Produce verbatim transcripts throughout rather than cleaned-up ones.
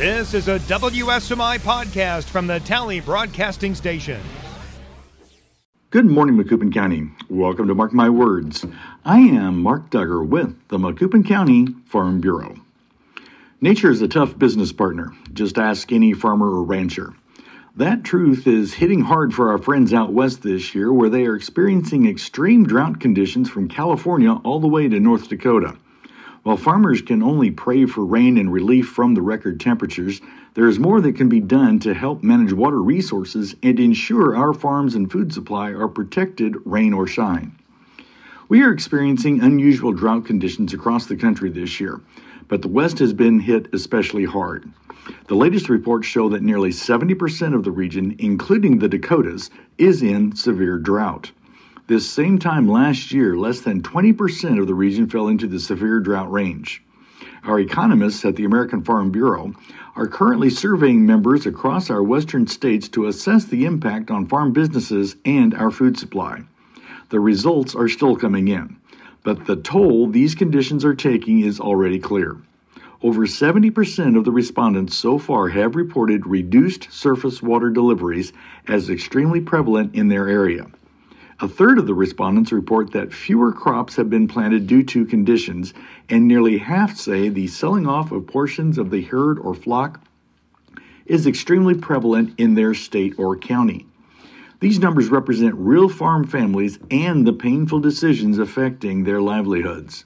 This is a W S M I podcast from the Tally Broadcasting Station. Good morning, Macoupin County. Welcome to Mark My Words. I am Mark Duggar with the Macoupin County Farm Bureau. Nature is a tough business partner. Just ask any farmer or rancher. That truth is hitting hard for our friends out west this year, where they are experiencing extreme drought conditions from California all the way to North Dakota. While farmers can only pray for rain and relief from the record temperatures, there is more that can be done to help manage water resources and ensure our farms and food supply are protected, rain or shine. We are experiencing unusual drought conditions across the country this year, but the West has been hit especially hard. The latest reports show that nearly seventy percent of the region, including the Dakotas, is in severe drought. This same time last year, less than twenty percent of the region fell into the severe drought range. Our economists at the American Farm Bureau are currently surveying members across our western states to assess the impact on farm businesses and our food supply. The results are still coming in, but the toll these conditions are taking is already clear. Over seventy percent of the respondents so far have reported reduced surface water deliveries as extremely prevalent in their area. A third of the respondents report that fewer crops have been planted due to conditions, and nearly half say the selling off of portions of the herd or flock is extremely prevalent in their state or county. These numbers represent real farm families and the painful decisions affecting their livelihoods.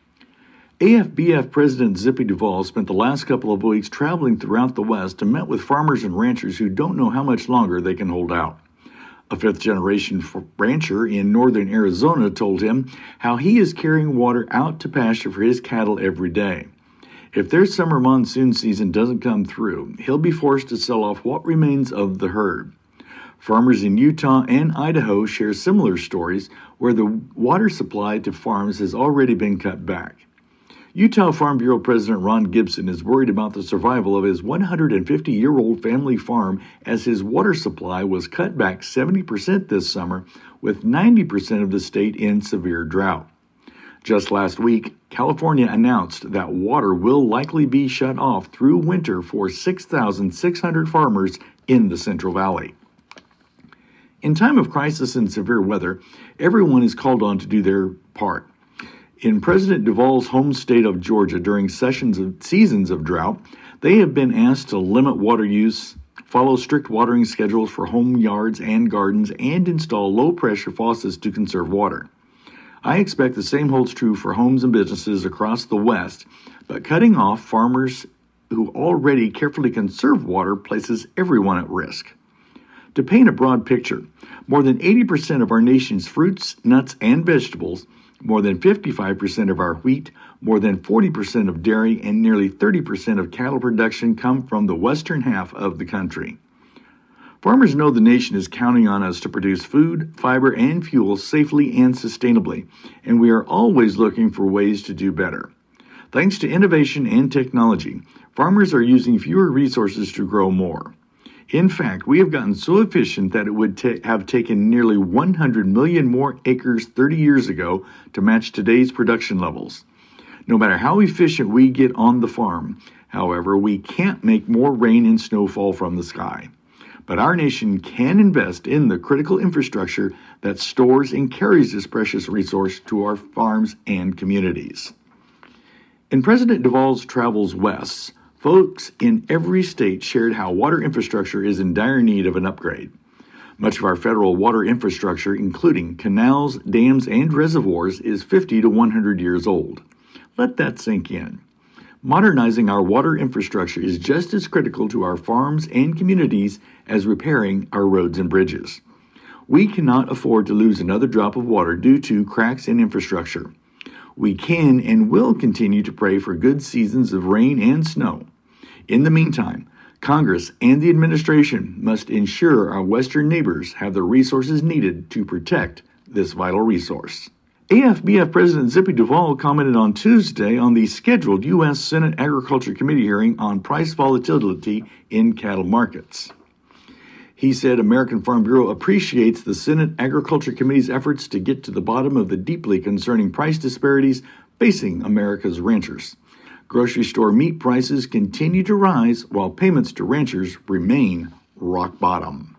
A F B F President Zippy Duvall spent the last couple of weeks traveling throughout the West and met with farmers and ranchers who don't know how much longer they can hold out. A fifth-generation rancher in northern Arizona told him how he is carrying water out to pasture for his cattle every day. If their summer monsoon season doesn't come through, he'll be forced to sell off what remains of the herd. Farmers in Utah and Idaho share similar stories where the water supply to farms has already been cut back. Utah Farm Bureau President Ron Gibson is worried about the survival of his one hundred fifty-year-old family farm as his water supply was cut back seventy percent this summer, with ninety percent of the state in severe drought. Just last week, California announced that water will likely be shut off through winter for six thousand six hundred farmers in the Central Valley. In time of crisis and severe weather, everyone is called on to do their part. In President Duvall's home state of Georgia during sessions of seasons of drought, they have been asked to limit water use, follow strict watering schedules for home yards and gardens, and install low-pressure faucets to conserve water. I expect the same holds true for homes and businesses across the West, but cutting off farmers who already carefully conserve water places everyone at risk. To paint a broad picture, more than eighty percent of our nation's fruits, nuts, and vegetables, more than fifty-five percent of our wheat, more than forty percent of dairy, and nearly thirty percent of cattle production come from the western half of the country. Farmers know the nation is counting on us to produce food, fiber, and fuel safely and sustainably, and we are always looking for ways to do better. Thanks to innovation and technology, farmers are using fewer resources to grow more. In fact, we have gotten so efficient that it would ta- have taken nearly one hundred million more acres thirty years ago to match today's production levels. No matter how efficient we get on the farm, however, we can't make more rain and snowfall from the sky. But our nation can invest in the critical infrastructure that stores and carries this precious resource to our farms and communities. In President Duvall's travels west, folks in every state shared how water infrastructure is in dire need of an upgrade. Much of our federal water infrastructure, including canals, dams, and reservoirs, is fifty to one hundred years old. Let that sink in. Modernizing our water infrastructure is just as critical to our farms and communities as repairing our roads and bridges. We cannot afford to lose another drop of water due to cracks in infrastructure. We can and will continue to pray for good seasons of rain and snow. In the meantime, Congress and the administration must ensure our western neighbors have the resources needed to protect this vital resource. A F B F President Zippy Duvall commented on Tuesday on the scheduled U S Senate Agriculture Committee hearing on price volatility in cattle markets. He said American Farm Bureau appreciates the Senate Agriculture Committee's efforts to get to the bottom of the deeply concerning price disparities facing America's ranchers. grocery store meat prices continue to rise while payments to ranchers remain rock bottom.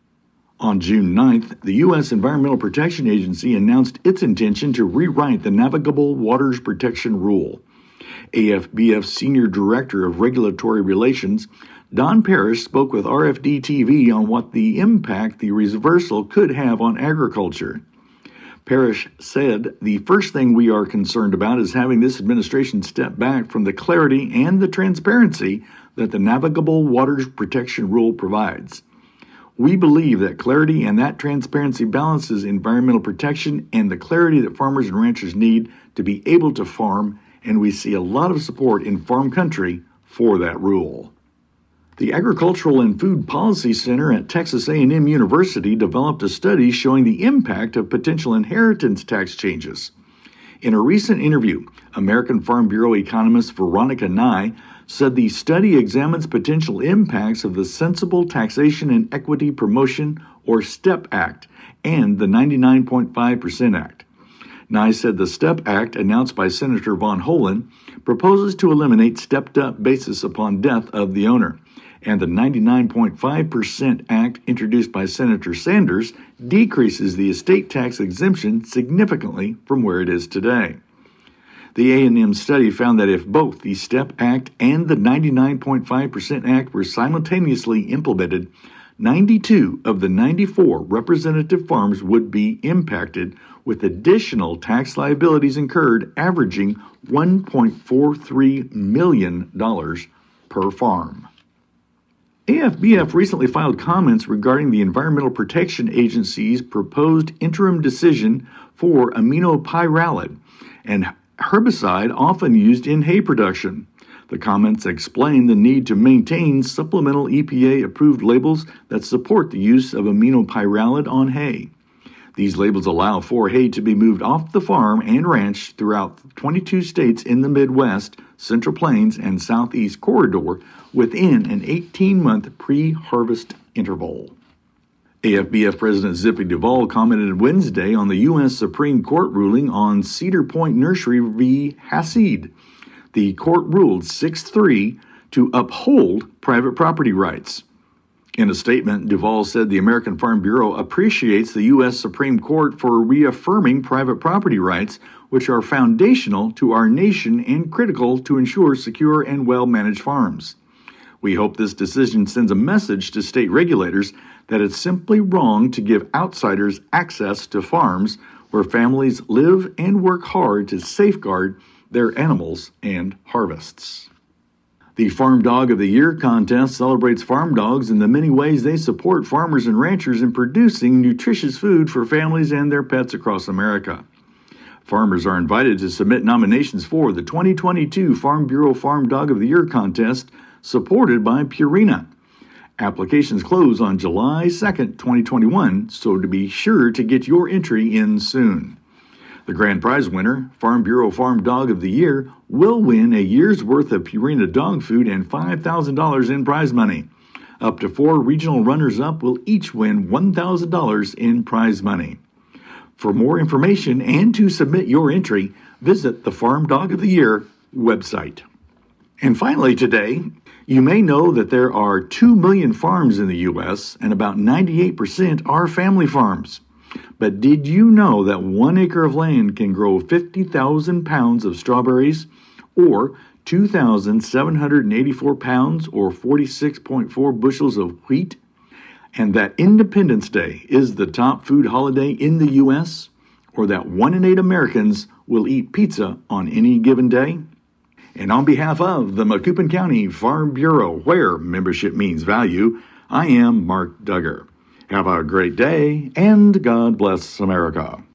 On June ninth, the U S Environmental Protection Agency announced its intention to rewrite the Navigable Waters Protection Rule. A F B F Senior Director of Regulatory Relations, Don Parrish, spoke with R F D T V on what the impact the reversal could have on agriculture. Parrish said, "The first thing we are concerned about is having this administration step back from the clarity and the transparency that the Navigable Waters Protection Rule provides. We believe that clarity and that transparency balances environmental protection and the clarity that farmers and ranchers need to be able to farm, and we see a lot of support in farm country for that rule." The Agricultural and Food Policy Center at Texas A and M University developed a study showing the impact of potential inheritance tax changes. In a recent interview, American Farm Bureau economist Veronica Nye said the study examines potential impacts of the Sensible Taxation and Equity Promotion, or STEP Act, and the ninety-nine point five percent Act. Nye said the STEP Act, announced by Senator Von Hollen, proposes to eliminate stepped-up basis upon death of the owner, and the ninety-nine point five percent Act, introduced by Senator Sanders, decreases the estate tax exemption significantly from where it is today. The A and M study found that if both the STEP Act and the ninety-nine point five percent Act were simultaneously implemented, ninety-two of the ninety-four representative farms would be impacted, with additional tax liabilities incurred averaging one point four three million dollars per farm. A F B F recently filed comments regarding the Environmental Protection Agency's proposed interim decision for aminopyralid, an herbicide often used in hay production. The comments explain the need to maintain supplemental E P A-approved labels that support the use of aminopyralid on hay. These labels allow for hay to be moved off the farm and ranch throughout twenty-two states in the Midwest, Central Plains, and Southeast corridor within an eighteen-month pre-harvest interval. A F B F President Zippy Duvall commented Wednesday on the U S Supreme Court ruling on Cedar Point Nursery v. Hassid. The court ruled six three to uphold private property rights. In a statement, Duvall said the American Farm Bureau appreciates the U S Supreme Court for reaffirming private property rights, which are foundational to our nation and critical to ensure secure and well-managed farms. We hope this decision sends a message to state regulators that it's simply wrong to give outsiders access to farms where families live and work hard to safeguard their animals and harvests. The Farm Dog of the Year contest celebrates farm dogs in the many ways they support farmers and ranchers in producing nutritious food for families and their pets across America. Farmers are invited to submit nominations for the twenty twenty-two Farm Bureau Farm Dog of the Year contest, supported by Purina. Applications close on July second, twenty twenty-one, so to be sure to get your entry in soon. The grand prize winner, Farm Bureau Farm Dog of the Year, will win a year's worth of Purina dog food and five thousand dollars in prize money. Up to four regional runners-up will each win one thousand dollars in prize money. For more information and to submit your entry, visit the Farm Dog of the Year website. And finally today, you may know that there are two million farms in the U S and about ninety-eight percent are family farms. But did you know that one acre of land can grow fifty thousand pounds of strawberries, or two thousand seven hundred eighty-four pounds, or forty-six point four bushels of wheat? And that Independence Day is the top food holiday in the U S, or that one in eight Americans will eat pizza on any given day? And on behalf of the Macoupin County Farm Bureau, where membership means value, I am Mark Duggar. Have a great day, and God bless America.